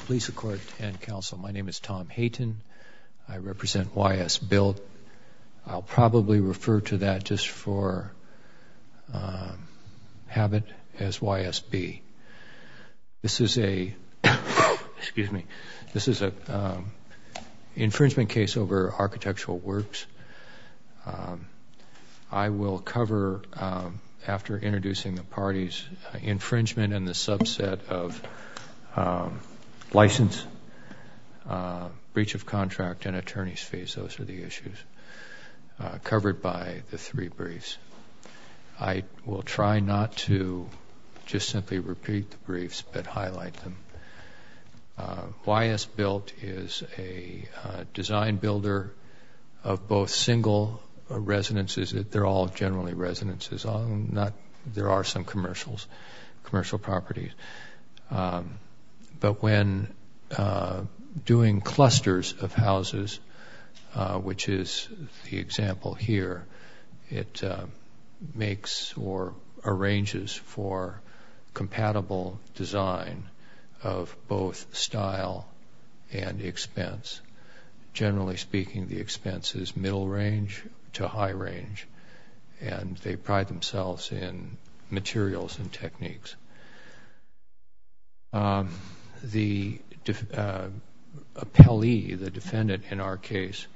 Police Court and Counsel. My name is Tom Hayton. I represent YS Built. I'll probably refer to that just for habit as YSB. This is a infringement case over architectural works. I will cover, after introducing the parties, infringement and the subset of license, breach of contract, and attorney's fees. Those are the issues covered by the three briefs. I will try not to just simply repeat the briefs, but highlight them. YS Built is a design builder of both single residences. They're all generally residences. There are some commercial properties. But when doing clusters of houses, which is the example here, it makes or arranges for compatible design of both style and expense. Generally speaking, the expense is middle range to high range, and they pride themselves in materials and techniques. The appellee, the defendant in our case,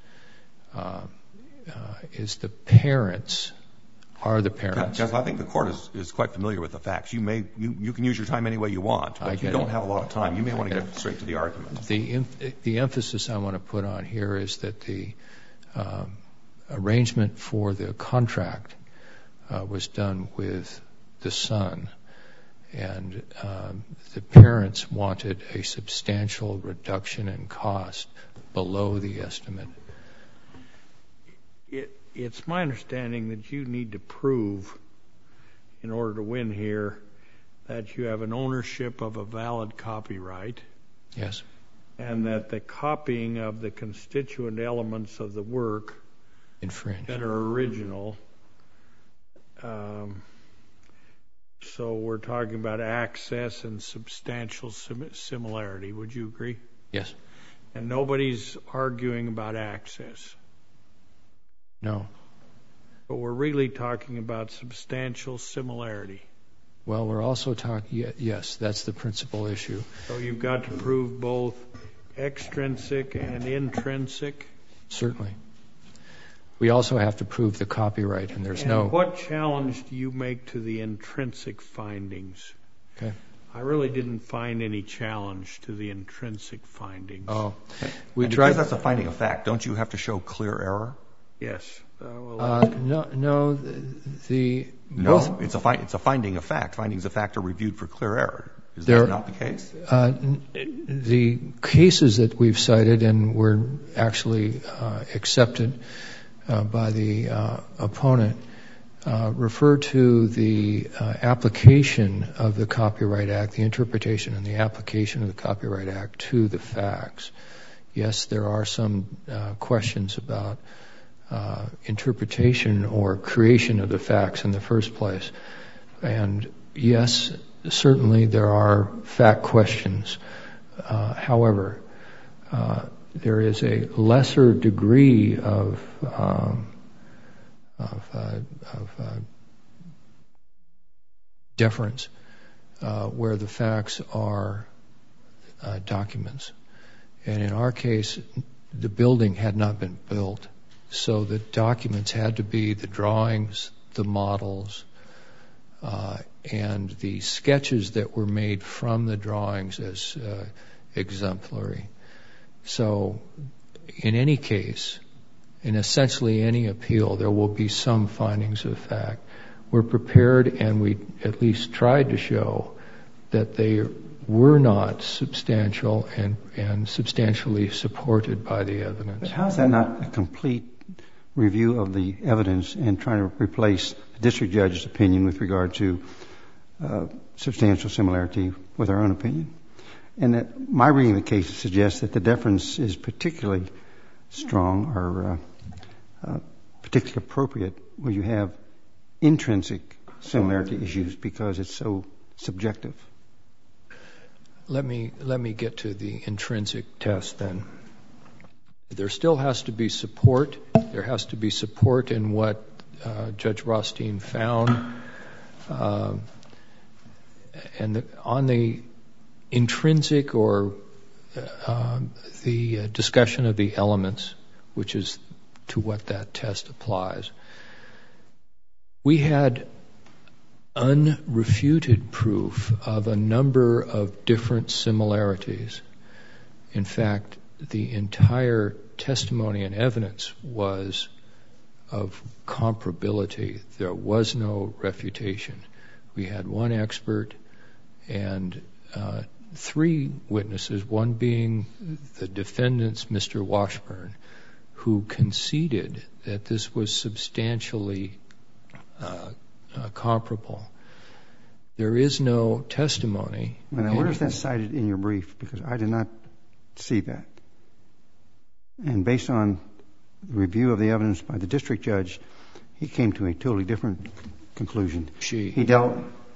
is the parents, are the parents. Counsel, I think the court is quite familiar with the facts. You can use your time any way you want, but you don't have a lot of time. You may want to get straight to the argument. The emphasis I want to put on here is that the arrangement for the contract was done with the son, and the parents wanted a substantial reduction in cost below the estimate. It's my understanding that you need to prove, in order to win here, that you have an ownership of a valid copyright. Yes. And that the copying of the constituent elements of the work infringe, that are original. So we're talking about access and substantial similarity. Would you agree? Yes. And nobody's arguing about access. No. But we're really talking about substantial similarity. Well, we're also talking, yes, that's the principal issue. So you've got to prove both extrinsic and intrinsic? Certainly. We also have to prove the copyright, and there's no... And what challenge do you make to the intrinsic findings? Okay. I really didn't find any challenge to the intrinsic findings. Oh. Because that's a finding of fact, don't you have to show clear error? Yes. No. It's a finding of fact. Findings of fact are reviewed for clear error. Is that not the case? The cases that we've cited and were actually accepted by the opponent refer to the application of the Copyright Act, the interpretation and the application of the Copyright Act to the facts. Yes, there are some questions about interpretation or creation of the facts in the first place. And yes, certainly there are fact questions. However, there is a lesser degree of deference where the facts are documents. And in our case, the building had not been built, so the documents had to be the drawings, the models, and the sketches that were made from the drawings as exemplary. So in any case, in essentially any appeal, there will be some findings of fact. We're prepared, and we at least tried to show that they were not substantial and substantially supported by the evidence. But how is that not a complete review of the evidence and trying to replace the district judge's opinion with regard to substantial similarity with our own opinion? And that my reading of the case suggests that the deference is particularly strong or particularly appropriate where you have intrinsic similarity issues because it's so subjective. let me get to the intrinsic test then. There still has to be support. There has to be support in what Judge Rothstein found. And on the intrinsic or the discussion of the elements, which is to what that test applies, we had unrefuted proof of a number of different similarities. In fact, the entire testimony and evidence was of comparability. There was no refutation. We had one expert and 3 witnesses, one being the defendant's Mr. Washburn, who conceded that this was substantially comparable. There is no testimony. Now, where is that cited in your brief? Because I did not see that. And based on the review of the evidence by the district judge, he came to a totally different conclusion. He dealt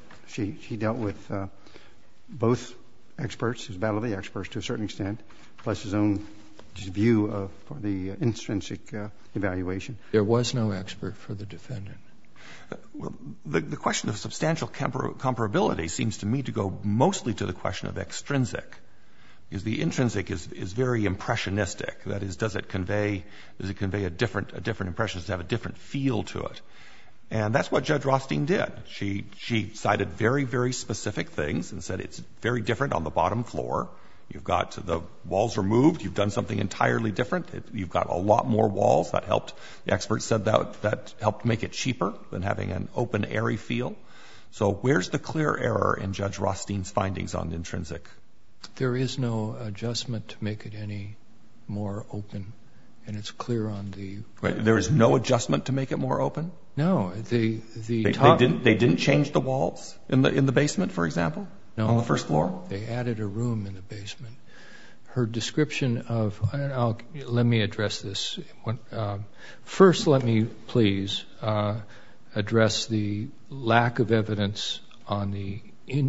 with both experts, his battle of the experts to a certain extent, plus his own view for the intrinsic evaluation. There was no expert for the defendant. Well, the question of substantial comparability seems to me to go mostly to the question of extrinsic, because the intrinsic is very impressionistic. That is, does it convey a different impression? Does it have a different feel to it? And that's what Judge Rothstein did. She cited very, very specific things and said it's very different on the bottom floor. You've got the walls removed. You've done something entirely different. You've got a lot more walls. That helped. The experts said that helped make it cheaper than having an open, airy feel. So where's the clear error in Judge Rothstein's findings on intrinsic? There is no adjustment to make it any more open, and it's clear on the... Right. There is no adjustment to make it more open? No. They didn't change the walls in the basement, for example? No. On the first floor? They added a room in the basement. Her description of... let me address this. First, let me please address the lack of evidence on the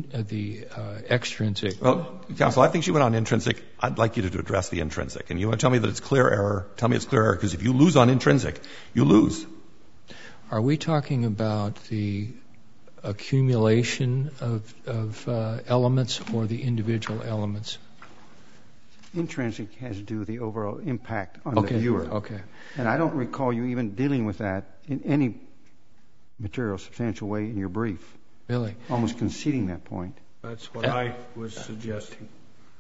extrinsic. Well, counsel, I think she went on intrinsic. I'd like you to address the intrinsic. And you want to tell me that it's clear error? Tell me it's clear error, because if you lose on intrinsic, you lose. Are we talking about the accumulation of elements or the individual elements? Intrinsic has to do with the overall impact on the viewer. Okay. And I don't recall you even dealing with that in any material substantial way in your brief. Really? Almost conceding that point. That's what I was suggesting.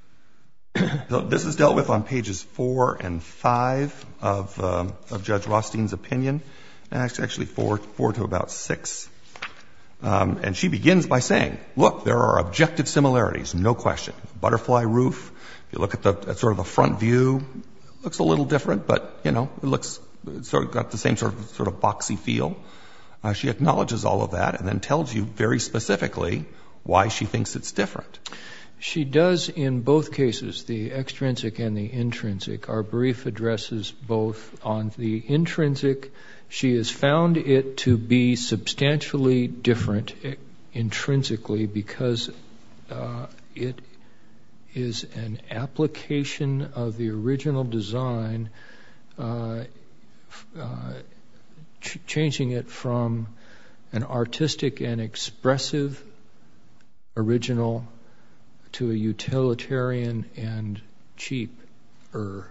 So this is dealt with on pages 4 and 5 of Judge Rothstein's opinion. And actually 4 to about 6. And she begins by saying, look, there are objective similarities, no question. Butterfly roof. If you look at sort of the front view, it looks a little different, but, you know, it's sort of got the same sort of boxy feel. She acknowledges all of that and then tells you very specifically why she thinks it's different. She does in both cases, the extrinsic and the intrinsic. Our brief addresses both. On the intrinsic, she has found it to be substantially different intrinsically because it is an application of the original design, changing it from an artistic and expressive original to a utilitarian and cheaper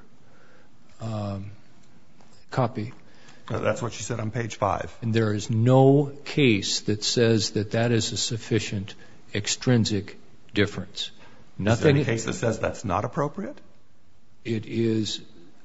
copy. That's what she said on page 5. And there is no case that says that is a sufficient extrinsic difference. Is there any case that says that's not appropriate? It is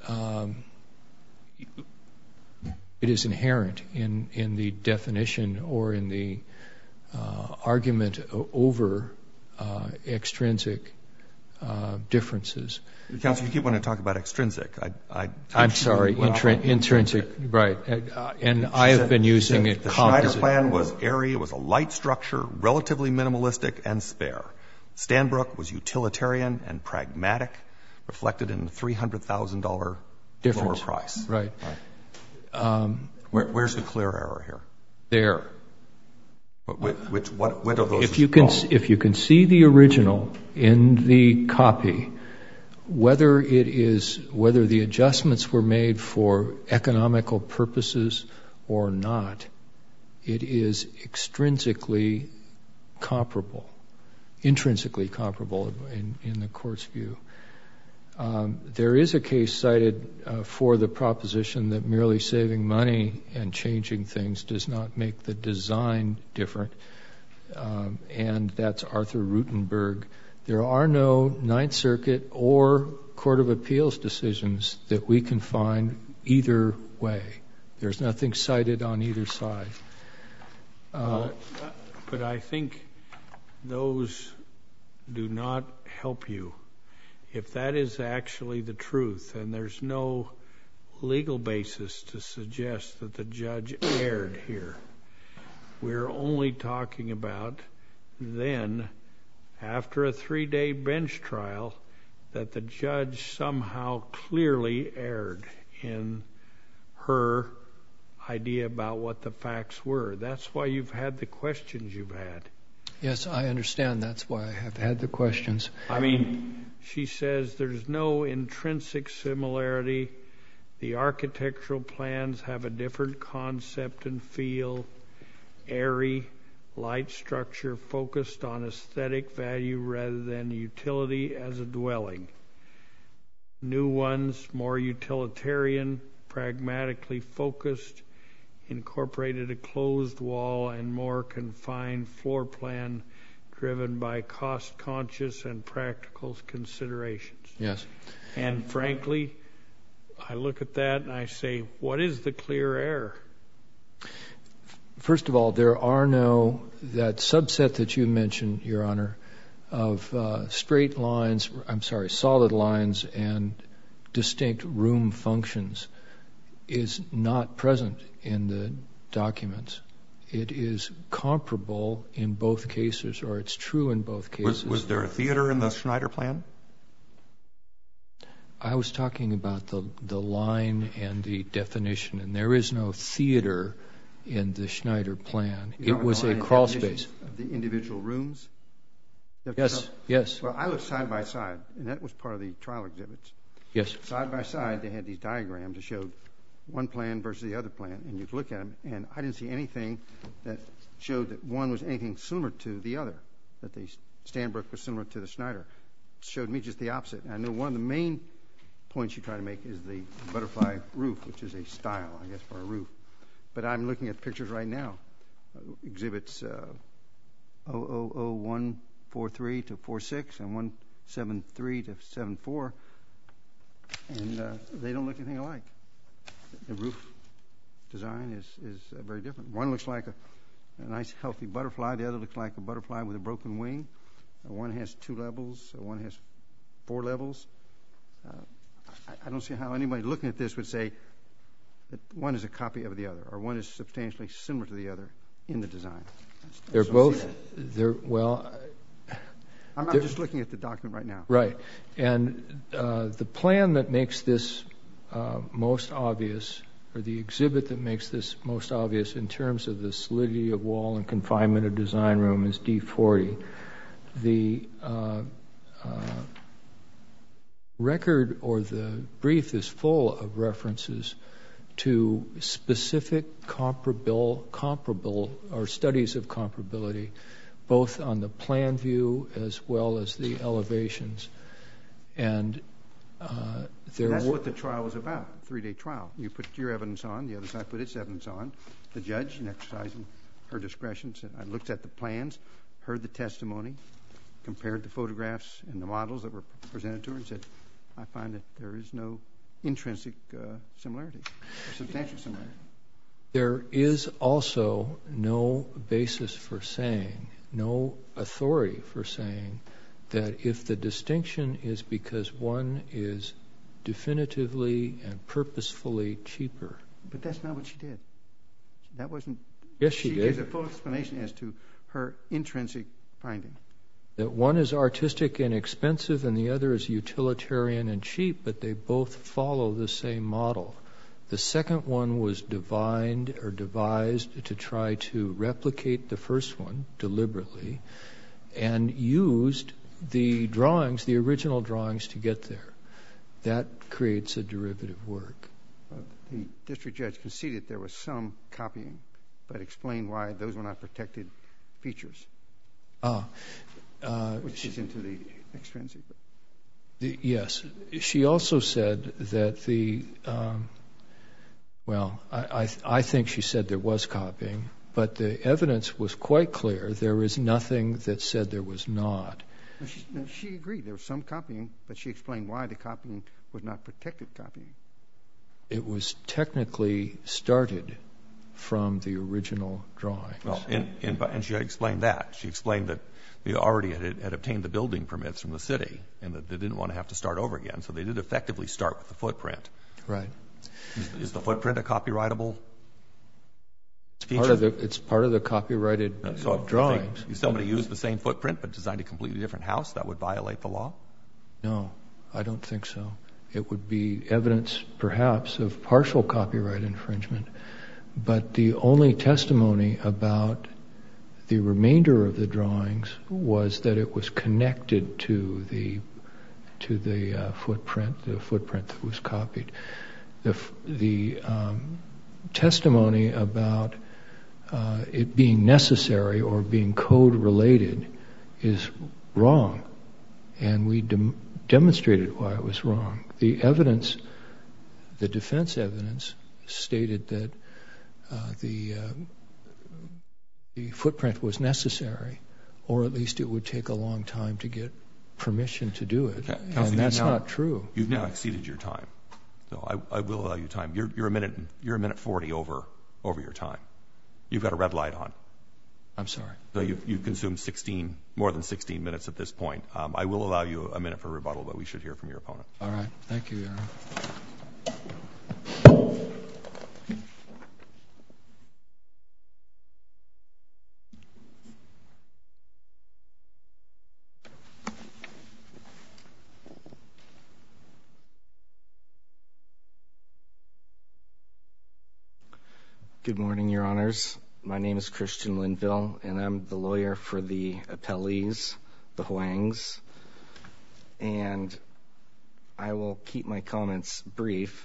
inherent in the definition or in the argument over extrinsic differences. Counsel, you keep wanting to talk about extrinsic. I'm sorry, intrinsic, right. And I have been using it composite. The Schneider plan was airy, it was a light structure, relatively minimalistic and spare. Stanbrook was utilitarian and pragmatic, reflected in the $300,000 lower price. Right. Where's the clear error here? There. What are those? If you can see the original in the copy, whether the adjustments were made for economical purposes or not, it is intrinsically comparable in the court's view. There is a case cited for the proposition that merely saving money and changing things does not make the design different, and that's Arthur Rutenberg. There are no Ninth Circuit or Court of Appeals decisions that we can find either way. There's nothing cited on either side. But I think those do not help you. If that is actually the truth, and there's no legal basis to suggest that the judge erred here, we're only talking about then, after a 3-day bench trial, that the judge somehow clearly erred in her idea about what the facts were. That's why you've had the questions you've had. Yes, I understand. That's why I have had the questions. I mean, she says there's no intrinsic similarity. The architectural plans have a different concept and feel. Airy, light structure focused on aesthetic value rather than utility as a dwelling. New ones, more utilitarian, pragmatically focused, incorporated a closed wall and more confined floor plan driven by cost-conscious and practical considerations. Yes. And frankly, I look at that and I say, what is the clear error? First of all, there are no, that subset that you mentioned, Your Honor, of solid lines and distinct room functions is not present in the documents. It is comparable in both cases, or it's true in both cases. Was there a theater in the Schneider plan? I was talking about the line and the definition, and there is no theater in the Schneider plan. It was a crawl space. Of the individual rooms? Yes, yes. Well, I looked side by side, and that was part of the trial exhibits. Yes. Side by side, they had these diagrams that showed one plan versus the other plan, and you could look at them, and I didn't see anything that showed that one was anything similar to the other, that the Stanbrook was similar to the Schneider. It showed me just the opposite. And I know one of the main points you try to make is the butterfly roof, which is a style, I guess, for a roof. But I'm looking at pictures right now, exhibits 00143 to 46 and 173 to 74, and they don't look anything alike. The roof design is very different. One looks like a nice, healthy butterfly. The other looks like a butterfly with a broken wing. One has 2 levels. One has 4 levels. I don't see how anybody looking at this would say that one is a copy of the other, or one is substantially similar to the other in the design. They're both. Well, I'm just looking at the document right now. Right, and the plan that makes this most obvious, or the exhibit that makes this most obvious in terms of the solidity of wall and confinement of design room is D40. The record or the brief is full of references to specific comparable or studies of comparability, both on the plan view as well as the elevations. And that's what the trial was about, 3-day trial. You put your evidence on, the other side put its evidence on. The judge, in exercising her discretion, said, I looked at the plans, heard the testimony, compared the photographs and the models that were presented to her, and said, I find that there is no intrinsic similarity, or substantial similarity. There is also no basis for saying, no authority for saying, that if the distinction is because one is definitively and purposefully cheaper. But that's not what she did. That wasn't. Yes, she did. She gives a full explanation as to her intrinsic finding. That one is artistic and expensive and the other is utilitarian and cheap, but they both follow the same model. The second one was devised to try to replicate the first one deliberately and used the drawings, the original drawings, to get there. That creates a derivative work. The district judge conceded there was some copying, but explained why those were not protected features. Which is into the extrinsic. Yes. She also said that I think she said there was copying, but the evidence was quite clear. There was nothing that said there was not. She agreed there was some copying, but she explained why the copying was not protected copying. It was technically started from the original drawings. Well, and she explained that. She explained that they already had obtained the building permits from the city and that they didn't want to have to start over again, so they did effectively start with the footprint. Right. Is the footprint a copyrightable feature? It's part of the copyrighted drawings. If somebody used the same footprint but designed a completely different house, that would violate the law? No, I don't think so. It would be evidence, perhaps, of partial copyright infringement. But the only testimony about the remainder of the drawings was that it was connected to the footprint that was copied. The testimony about it being necessary or being code-related is wrong, and we demonstrated why it was wrong. The evidence, the defense evidence, stated that the footprint was necessary, or at least it would take a long time to get permission to do it, and that's not true. You've now exceeded your time, so I will allow you time. You're a minute 40 over your time. You've got a red light on. I'm sorry. So you've consumed more than 16 minutes at this point. I will allow you a minute for rebuttal, but we should hear from your opponent. All right. Thank you, Your Honor. Good morning, Your Honors. My name is Christian Linville, and I'm the lawyer for the appellees, the Huangs. And I will keep my comments brief.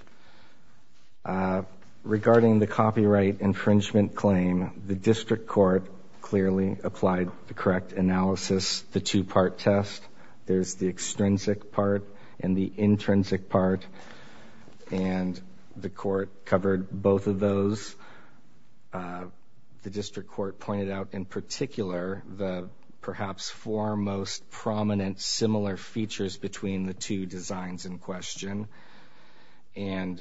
Regarding the copyright infringement claim, the district court clearly applied the correct analysis, the two-part test. There's the extrinsic part and the intrinsic part, and the court covered both of those. The district court pointed out in particular the perhaps four most prominent similar features between the two designs in question, and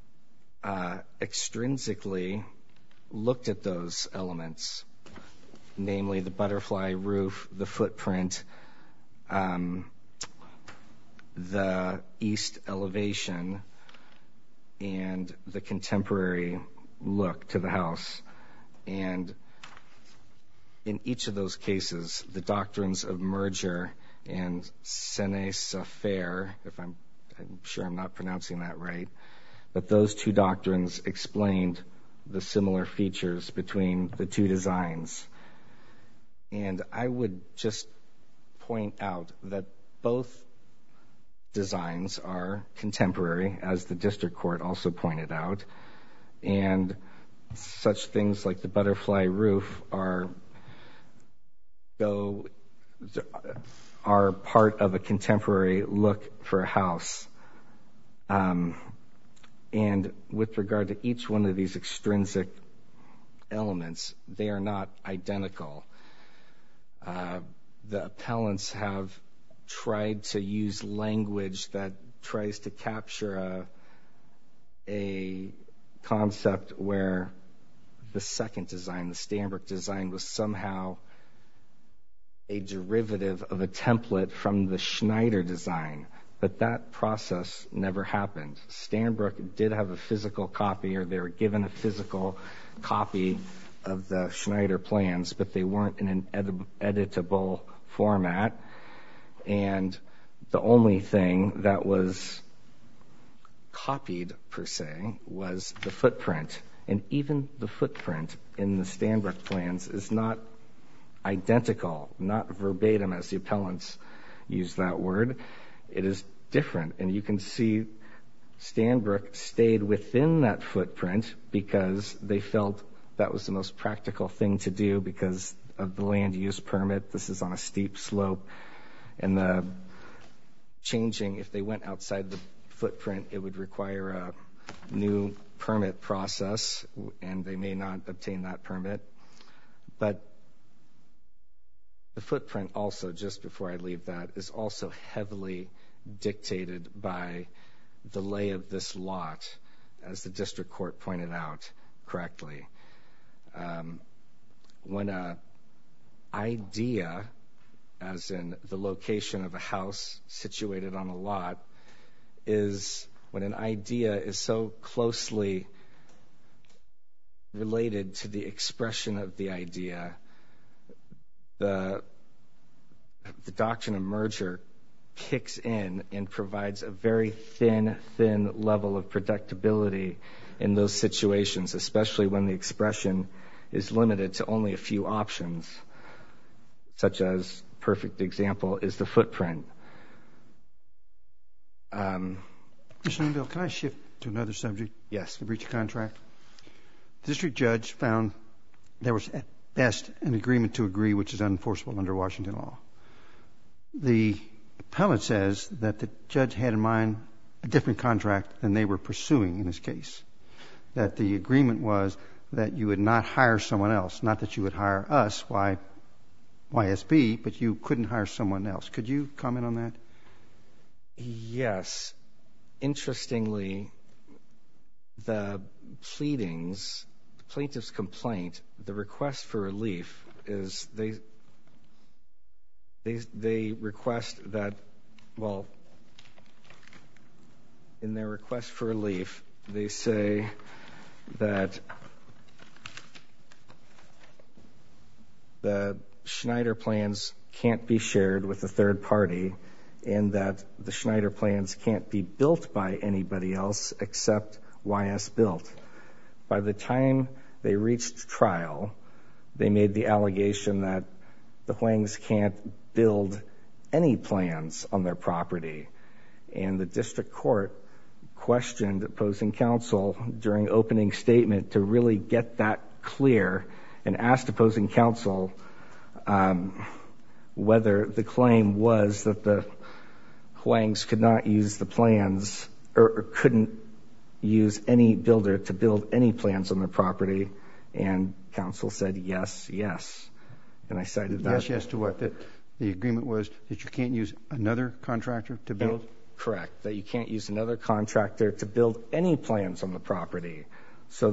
extrinsically looked at those elements, namely the butterfly roof, the footprint, the east elevation, and the contemporary look to the house. And in each of those cases, the doctrines of merger and laissez-faire, if I'm sure I'm not pronouncing that right, but those two doctrines explained the similar features between the two designs. And I would just point out that both designs are contemporary, as the district court also pointed out, and such things like the butterfly roof are part of a contemporary look for a house. And with regard to each one of these extrinsic elements, they are not identical. The appellants have tried to use language that tries to capture a concept where the second design, the Stanbrook design, was somehow a derivative of a template from the Schneider design. But that process never happened. Stanbrook did have a physical copy, or they were given a physical copy of the Schneider plans, but they weren't in an editable format. And the only thing that was copied, per se, was the footprint. And even the footprint in the Stanbrook plans is not identical, not verbatim, as the appellants use that word. It is different. And you can see Stanbrook stayed within that footprint because they felt that was the most practical thing to do because of the land use permit. This is on a steep slope. And the changing, if they went outside the footprint, it would require a new permit process, and they may not obtain that permit. But the footprint also, just before I leave that, is also heavily dictated by the lay of this lot, as the district court pointed out correctly. When an idea, as in the location of a house situated on a lot, when an idea is so closely related to the expression of the idea, the doctrine of merger kicks in and provides a very thin level of predictability in those situations, especially when the expression is limited to only a few options, such as, perfect example, is the footprint. Mr. Linville, can I shift to another subject? Yes. The breach of contract. The district judge found there was at best an agreement to agree, which is unenforceable under Washington law. The appellant says that the judge had in mind a different contract than they were pursuing in this case, that the agreement was that you would not hire someone else, not that you would hire us, YSB, but you couldn't hire someone else. Could you comment on that? Yes. Interestingly, the pleadings, the plaintiff's complaint, the request for relief is they request that, well, in their request for relief, they say that the Schneider plans can't be shared with a third party, and that the Schneider plans can't be built by anybody else except YS Built. By the time they reached trial, they made the allegation that the Huangs can't build any plans on their property, and the district court questioned opposing counsel during opening statement to really get that clear and asked opposing counsel whether the claim was that the Huangs could not use the plans or couldn't use any builder to build any plans on their property, and counsel said yes. And I cited that. Yes to what? That the agreement was that you can't use another contractor to build? Correct, that you can't use another contractor to build any plans on the property. So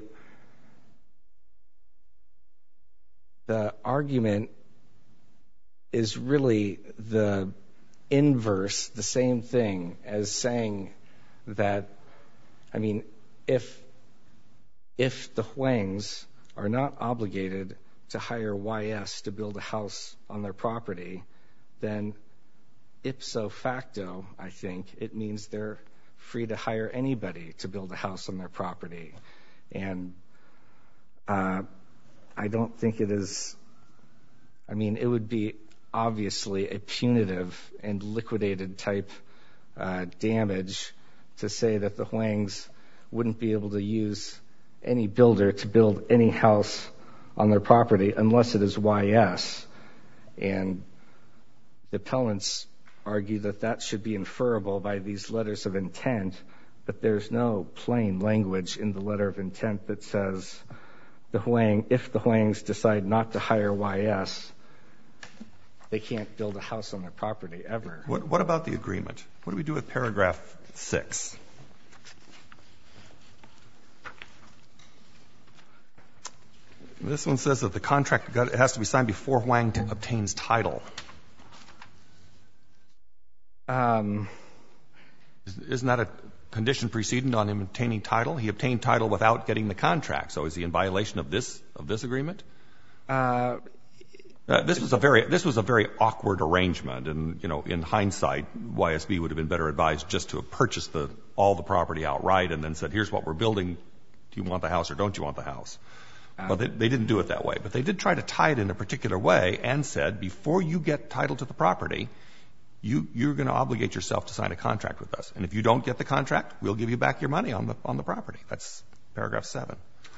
the argument is really the inverse, the same thing as saying that, I mean, if the Huangs are not obligated to hire YS to build a house on their property, then ipso facto, I think, it means they're free to hire anybody to build a house on their property. And I don't think it is, I mean, it would be obviously a punitive and liquidated type damage to say that the Huangs wouldn't be able to use any builder to build any house on their property unless it is YS. And the appellants argue that that should be inferable by these letters of intent, but there's no plain language in the letter of intent that says if the Huangs decide not to hire YS, they can't build a house on their property ever. What about the agreement? What do we do with paragraph 6? This one says that the contract has to be signed before Huang obtains title. Isn't that a condition precedent on him obtaining title? He obtained title without getting the contract. So is he in violation of this agreement? This was a very awkward arrangement, and in hindsight, YSB would have been better advised just to have purchased all the property outright and then said, "Here's what we're building. Do you want the house or don't you want the house?" But they didn't do it that way. But they did try to tie it in a particular way and said, before you get title to the property, you're going to obligate yourself to sign a contract with us, and if you don't get the contract, we'll give you back your money on the property. That's paragraph 7.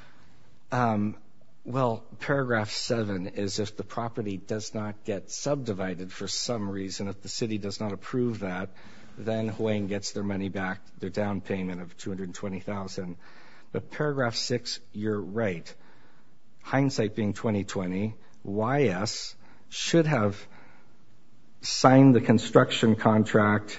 Well, paragraph 7 is if the property does not get subdivided for some reason, if the city does not approve that, then Hwang gets their money back, their down payment of $220,000. But paragraph 6, you're right. Hindsight being 2020, YS should have signed the construction contract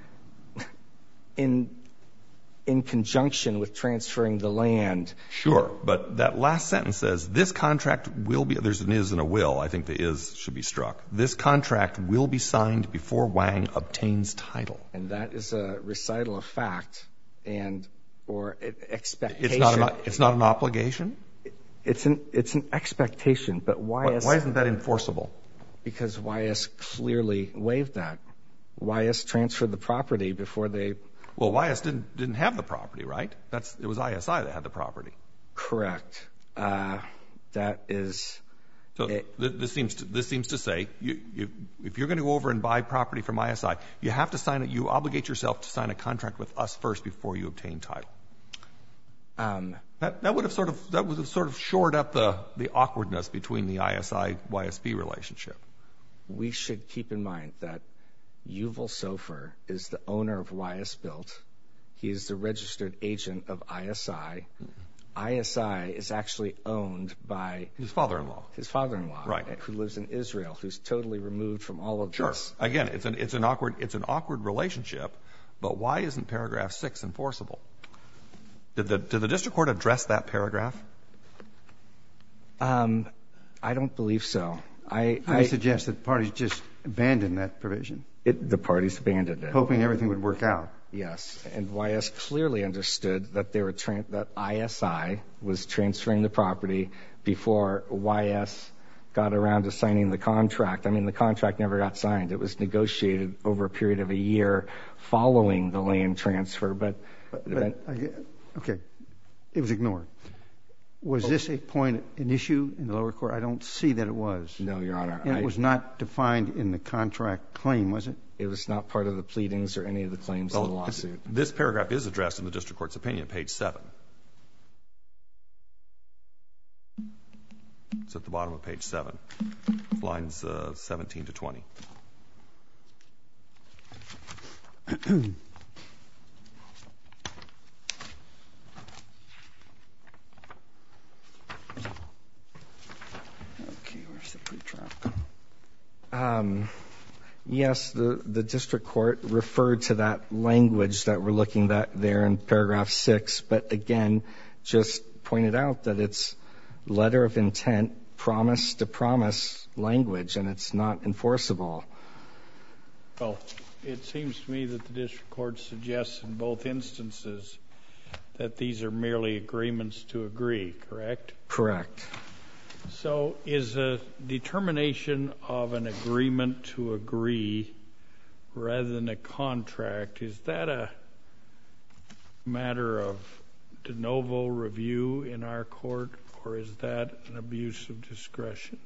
in conjunction with transferring the land. Sure, but that last sentence says, this contract will be, there's an is and a will, I think the is should be struck. This contract will be signed before Hwang obtains title. And that is a recital of fact or expectation. It's not an obligation? It's an expectation, but YS... Why isn't that enforceable? Because YS clearly waived that. YS transferred the property before they... Well, YS didn't have the property, right? It was ISI that had the property. Correct. That is... So this seems to say, if you're going to go over and buy property from ISI, you have to sign it. You obligate yourself to sign a contract with us first before you obtain title. That would have sort of shored up the awkwardness between the ISI-YSB relationship. We should keep in mind that Yuval Sofer is the owner of YS Built. He is the registered agent of ISI. ISI is actually owned by... His father-in-law. His father-in-law. Right. Who lives in Israel, who's totally removed from all of sure. this. Again, it's an awkward relationship, but why isn't paragraph 6 enforceable? Did the district court address that paragraph? I don't believe so. I suggest that parties just abandon that provision. The parties abandoned it. Hoping everything would work out. Yes, and YS clearly understood that that ISI was transferring the property before YS got around to signing the contract. I mean, the contract never got signed. It was negotiated over a period of a year following the land transfer. Okay, it was ignored. Was this an issue in the lower court? I don't see that it was. No, Your Honor. And it was not defined in the contract claim, was it? It was not part of the pleadings or any of the claims in the lawsuit. This paragraph is addressed in the district court's opinion, page 7. It's at the bottom of page 7, lines 17 to 20. Yes, the district court referred to that language that we're looking at there in paragraph 6, but again, just pointed out that it's letter of intent, promise to promise language, and it's not enforceable. Well, it seems to me that the district court suggests in both instances that these are merely agreements to agree, correct? Correct. So is a determination of an agreement to agree rather than a contract, is that a matter of de novo review in our court, or is that an abuse of discretion?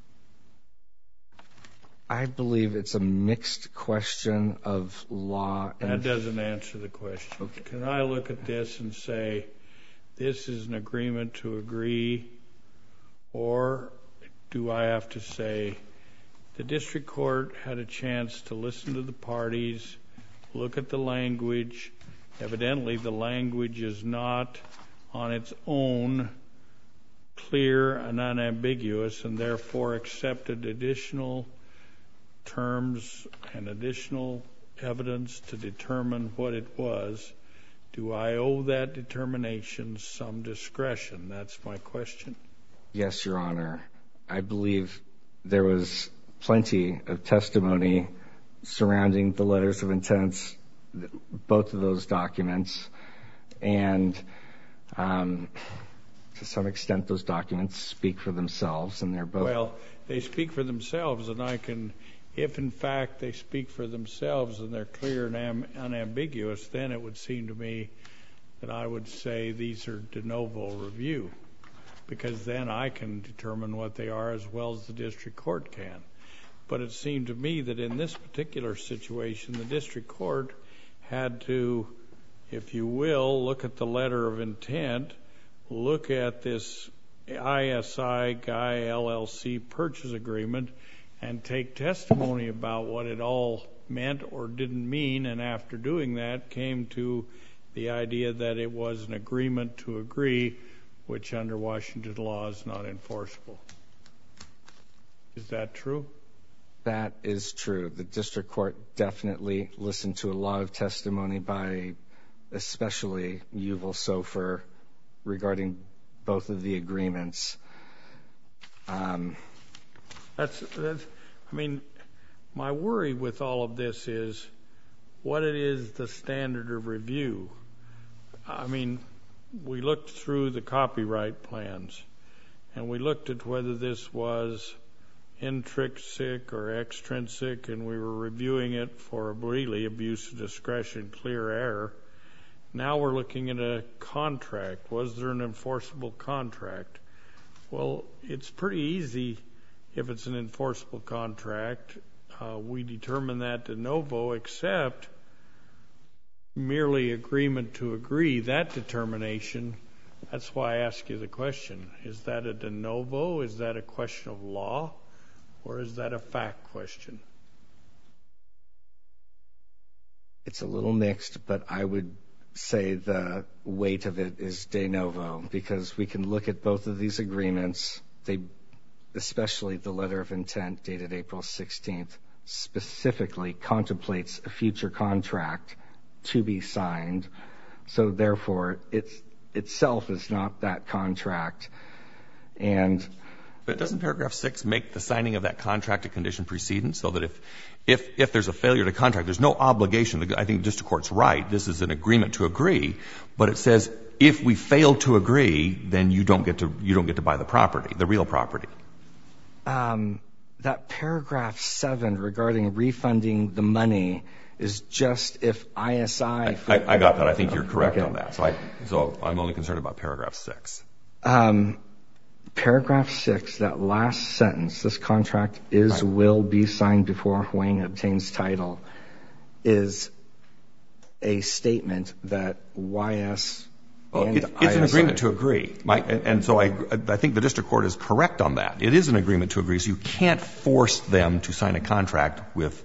I believe it's a mixed question of law. That doesn't answer the question. Okay. Can I look at this and say, this is an agreement to agree, or do I have to say, the district court had a chance to listen to the parties, look at the language. Evidently, the language is not on its own clear and unambiguous, and therefore accepted additional terms and additional evidence to determine what it was. Do I owe that determination some discretion? That's my question. Yes, Your Honor. I believe there was plenty of testimony surrounding the letters of intent, both of those documents, and to some extent those documents speak for themselves, and they're both... Well, they speak for themselves, and if in fact they speak for themselves and they're clear and unambiguous, then it would seem to me that I would say these are de novo review, because then I can determine what they are as well as the district court can. But it seemed to me that in this particular situation, the district court had to, if you will, look at the letter of intent, look at this ISI Guy LLC purchase agreement, and take testimony about what it all meant or didn't mean, and after doing that came to the idea that it was an agreement to agree, which under Washington law is not enforceable. Is that true? That is true. The district court definitely listened to a lot of testimony by especially Yuval Sofer regarding both of the agreements. I mean, my worry with all of this is what it is the standard of review. I mean, we looked through the copyright plans, and we looked at whether this was intrinsic or extrinsic, and we were reviewing it for really abuse of discretion, clear error. Now we're looking at a contract. Was there an enforceable contract? Well, it's pretty easy if it's an enforceable contract. We determine that de novo, except merely agreement to agree. That determination, that's why I ask you the question. Is that a de novo? Is that a question of law? Or is that a fact question? It's a little mixed, but I would say the weight of it is de novo, because we can look at both of these agreements. They, especially the letter of intent dated April 16th, specifically contemplates a future contract to be signed. So therefore, it itself is not that contract. But doesn't paragraph 6 make the signing of that contract a condition precedent, so that if there's a failure to contract, there's no obligation? I think the district court's right. This is an agreement to agree, but it says if we fail to agree, then you don't get to buy the property, the real property. That paragraph 7 regarding refunding the money is just if ISI... I got that. I think you're correct on that. So I'm only concerned about paragraph 6. Paragraph 6, that last sentence, this contract will be signed before Huang obtains title, is a statement that YS and ISI... It's an agreement to agree. And so I think the district court is correct on that. It is an agreement to agree, so you can't force them to sign a contract with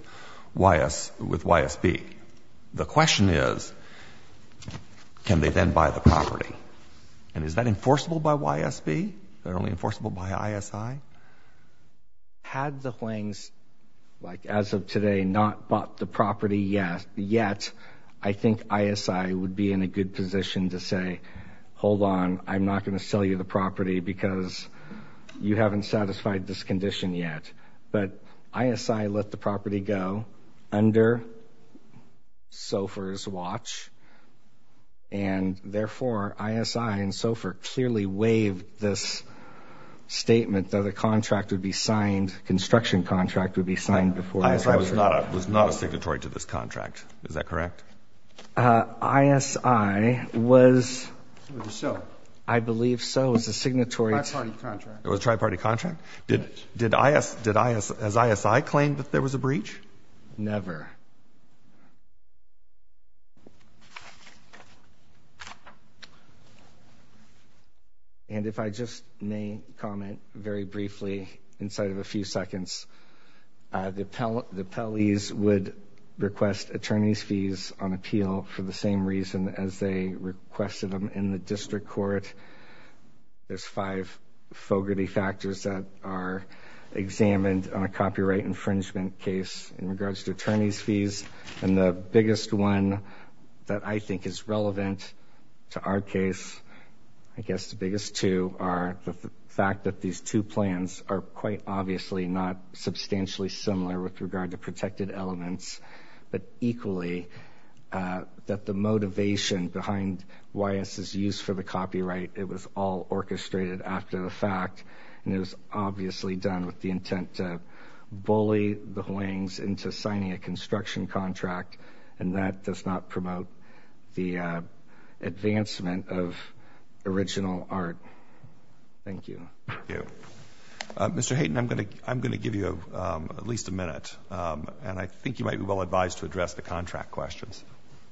YSB. The question is, can they then buy the property? And is that enforceable by YSB? They're only enforceable by ISI? Had the Huangs, like as of today, not bought the property yet, I think ISI would be in a good position to say, hold on, I'm not going to sell you the property because you haven't satisfied this condition yet. But ISI let the property go under Sofer's watch, and therefore ISI and Sofer clearly waived this statement that a contract would be signed, construction contract would be signed before... ISI was not a signatory to this contract. Is that correct? ISI was... So. I believe so. It was a signatory... Tri-party contract. It was a tri-party contract? Has ISI claimed that there was a breach? Never. And if I just may comment very briefly inside of a few seconds, the appellees would request attorney's fees on appeal for the same reason as they requested them in the district court. There's 5 Fogarty factors that are examined on a copyright infringement case in regards to attorney's fees, and the biggest one that I think is relevant to our case, I guess the biggest 2, are the fact that these 2 plans are quite obviously not substantially similar with regard to protected elements, but equally that the motivation behind YS's use for the copyright, it was all orchestrated after the fact, and it was obviously done with the intent to bully the Huangs into signing a construction contract, and that does not promote the advancement of original art. Thank you. Thank you. Mr. Hayden, I'm going to give you at least a minute, and I think you might be well advised to address the contract questions.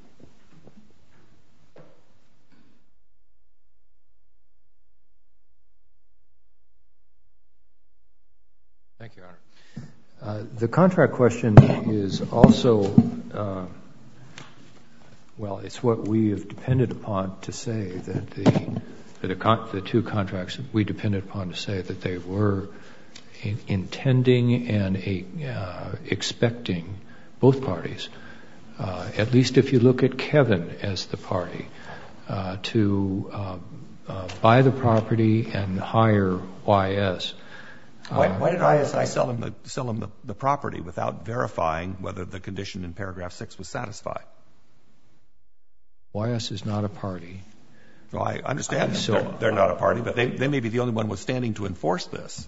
Thank you, Your Honor. The contract question is also, it's what we have depended upon to say that the two contracts we depended upon to say that they were intending and expecting both parties, at least if you look at Kevin as the party, to buy the property and hire YS. Why did ISI sell him the property without verifying whether the condition in paragraph 6 was satisfied? YS is not a party. Well, I understand they're not a party, but they may be the only one withstanding to enforce this.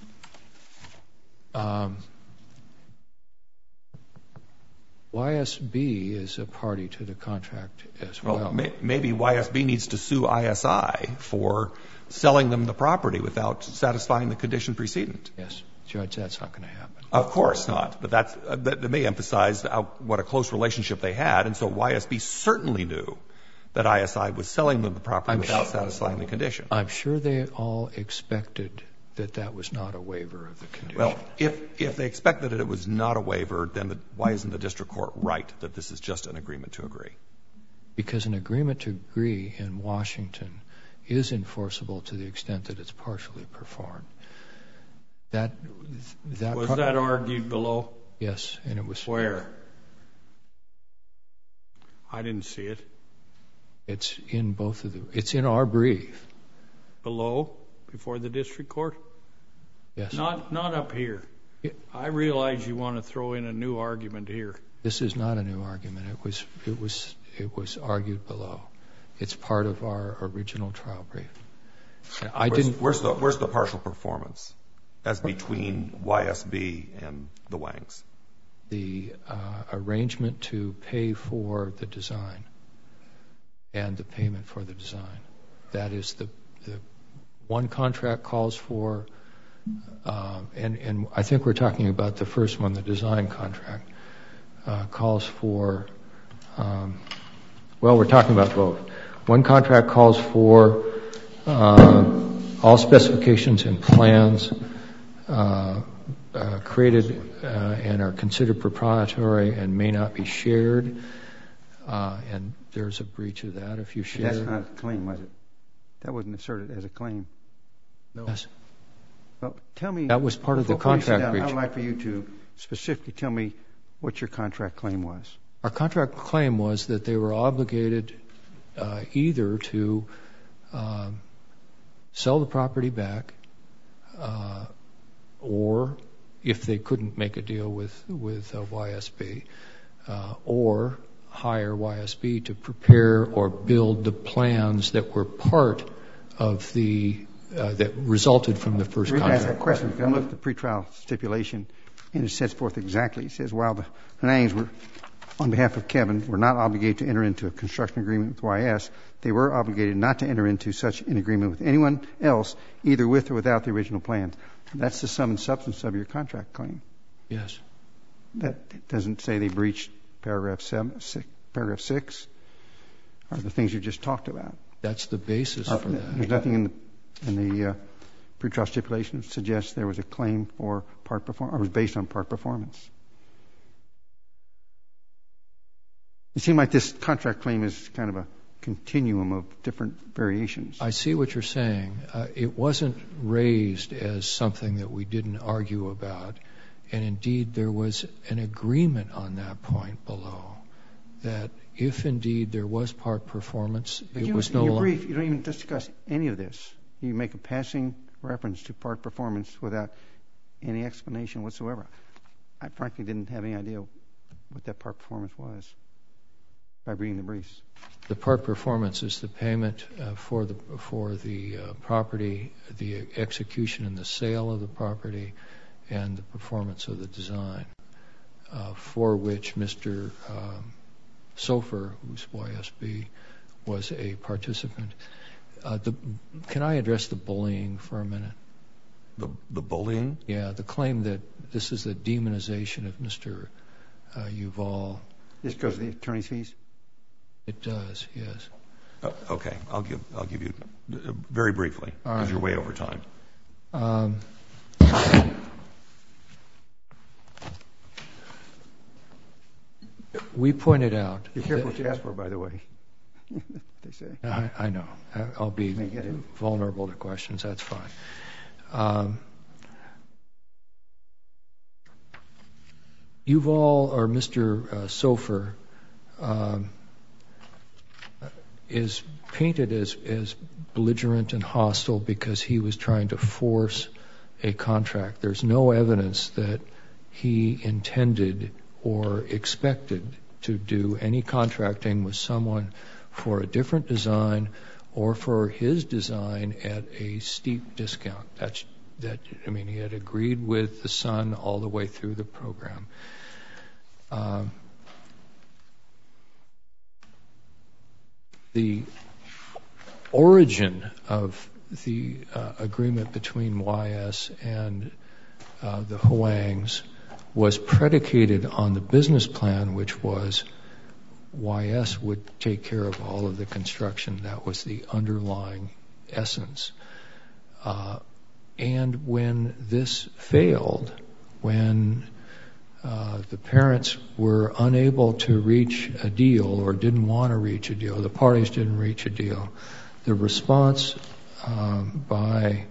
YSB is a party to the contract as well. Well, maybe YSB needs to sue ISI for selling them the property without satisfying the condition precedent. Yes, Judge, that's not going to happen. Of course not, but that may emphasize what a close relationship they had, and so YSB certainly knew that ISI was selling them the property without satisfying the condition. I'm sure they all expected that was not a waiver of the condition. Well, if they expected that it was not a waiver, then why isn't the district court right that this is just an agreement to agree? Because an agreement to agree in Washington is enforceable to the extent that it's partially performed. Was that argued below? Yes, and it was. Where? I didn't see it. It's in both of it's in our brief. Below? Before the district court? Yes. Not up here. I realize you want to throw in a new argument here. This is not a new argument. It was argued below. It's part of our original trial brief. Where's the partial performance as between YSB and the Wangs? The arrangement to pay for the design and the payment for the design. That is the one contract calls for, and I think we're talking about the first one, the design contract, calls for, we're talking about both. One contract calls for all specifications and plans created and are considered proprietary and may not be shared, and there's a breach of that if you share. That's not a claim, was it? That wasn't asserted as a claim. No. Yes. Well, tell me. That was part of the contract breach. I would like for you to specifically tell me what your contract claim was. Our contract claim was that they were obligated either to sell the property back or, if they couldn't make a deal with YSB, or hire YSB to prepare or build the plans that were part of that resulted from the first contract. Let me ask that question. If you look at the pretrial stipulation, and it sets forth exactly, it says, while the Huangs were, on behalf of Kevin, were not obligated to enter into a construction agreement with YS, they were obligated not to enter into such an agreement with anyone else, either with or without the original plans. That's the sum and substance of your contract claim. Yes. That doesn't say they breached paragraph 6, or the things you just talked about. That's the basis for that. There's nothing in the pretrial stipulation that suggests there was a claim for part performance, or was based on part performance. It seemed like this contract claim is kind of a continuum of different variations. I see what you're saying. It wasn't raised as something that we didn't argue about, and indeed there was an agreement on that point below, that if indeed there was part performance, it was no longer. In your brief, you don't even discuss any of this. You make a passing reference to part performance without any explanation whatsoever. I frankly didn't have any idea what that part performance was by reading the briefs. The part performance is the payment for the property, the execution and the sale of the property, and the performance of the design, for which Mr. Sofer, who's YSB, was a participant. Can I address the bullying for a minute? The bullying? Yeah, the claim that this is the demonization of Mr. Yuval. This goes to the attorney's fees? It does, yes. Okay, I'll give you very briefly, because you're way over time. We pointed out... Be careful what you ask for, by the way. They say. I know. I'll be vulnerable to questions. That's fine. Yuval, or Mr. Sofer, is painted as belligerent and hostile because he was trying to force a contract. There's no evidence that he intended or expected to do any contracting with someone for a different design or for his design at a steep discount. He had agreed with the son all the way through the program. The origin of the agreement between YS and the Huangs was predicated on the business plan, which was YS would take care of all of the construction. That was the underlying essence. And when this failed, when the parents were unable to reach a deal or didn't want to reach a deal, the parties didn't reach a deal, the response by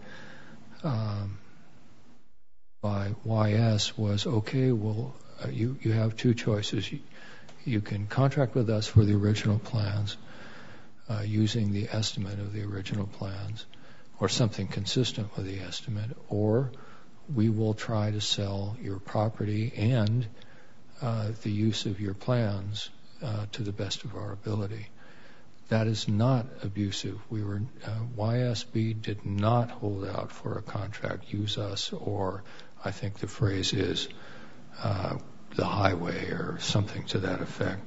YS was, okay, well, you have two choices. You can contract with us for the original plans using the estimate of the original plans or something consistent with the estimate, or we will try to sell your property and the use of your plans to the best of our ability. That is not abusive. YSB did not hold out for a contract, use us, or I think the phrase is the highway or something to that effect.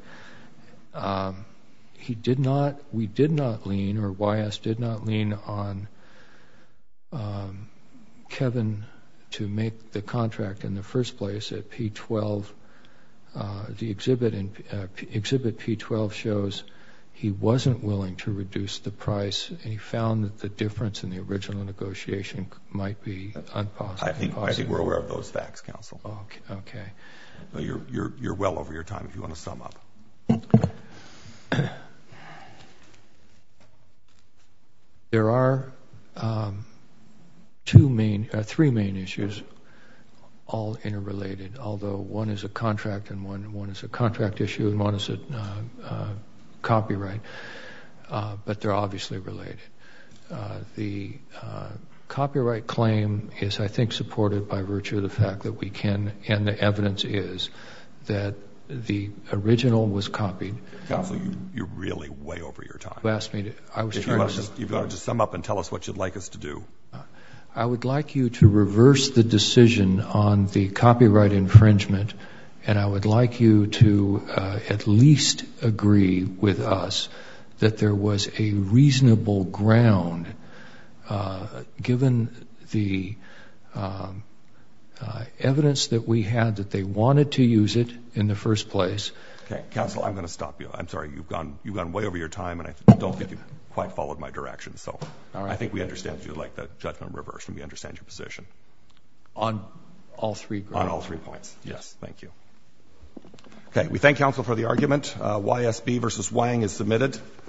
We did not lean, or YS did not lean on Kevin to make the contract in the first place at P12. The exhibit P12 shows he wasn't willing to reduce the price, and he found that the difference in the original negotiation might be impossible. I think we're aware of those facts, counsel. Okay. You're well over your time if you want to sum up. There are three main issues, all interrelated, although one is a contract and one is a contract issue and one is a copyright, but they're obviously related. The copyright claim is, I think, supported by virtue of the fact that we can, and the evidence is that the original was copied. Counsel, you're really way over your time. You asked me to. If you want to just sum up and tell us what you'd like us to do. I would like you to reverse the decision on the copyright infringement, and I would like you to at least agree with us that there was a reasonable ground, given the evidence that we had that they wanted to use it in the first place. Okay, counsel, I'm going to stop you. I'm sorry, you've gone way over your time, and I don't think you've quite followed my direction. So all right. I think we understand that you'd like the judgment reversed, and we understand your position. On all three grounds? On all 3 points, yes. Thank you. Okay, we thank counsel for the argument. YSB versus Wang is submitted.